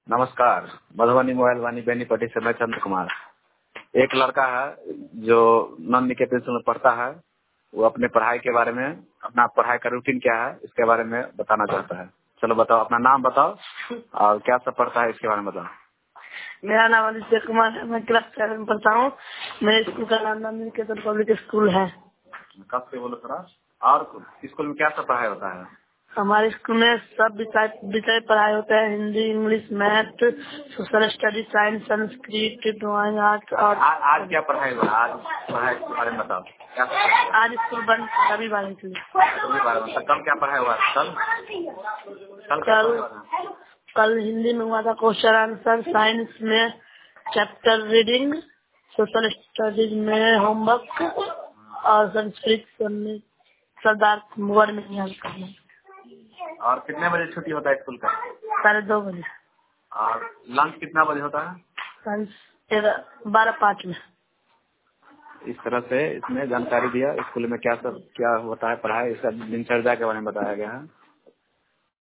नमस्कार। मधुबनी मोबाइल वाणी बेनीपट्टी से मैं चंद्र कुमार। एक लड़का है जो नॉन निकेतन स्कूल में पढ़ता है। वो अपने पढ़ाई के बारे में, अपना पढ़ाई का रूटीन क्या है इसके बारे में बताना चाहता है। चलो बताओ, अपना नाम बताओ और क्या सब पढ़ता है इसके बारे में बताओ। मेरा नाम आदित्य कुमार है। मैं क्लास 7 में पढ़ता हूँ। मेरे स्कूल का नाम नॉन निकेतन पब्लिक स्कूल है। कब से बोलो थोड़ा। और स्कूल में क्या सब पढ़ाई होता है? हमारे स्कूल में सब विषय पढ़ाई होता है। Hindi, English, math, social study, science, Sanskrit, drawing, art. और आज क्या पढ़ाई हुआ? आज पढ़ाई के बारे में बताओ। क्या आज स्कूल बंद रविवार के लिए। कल क्या पढ़ाई हुआ? कल हिंदी में हुआ था क्वेश्चन आंसर, साइंस में चैप्टर रीडिंग, सोशल स्टडीज में होमवर्क और संस्कृत में सरदार मुगल में याद करना। और कितने बजे छुट्टी होता है स्कूल का? 2:30 बजे। और लंच कितना बजे होता है? 12:05 में। इस तरह से इसमें जानकारी दिया। स्कूल में क्या सब क्या होता है, पढ़ाई, इसका दिनचर्या के बारे में बताया गया है।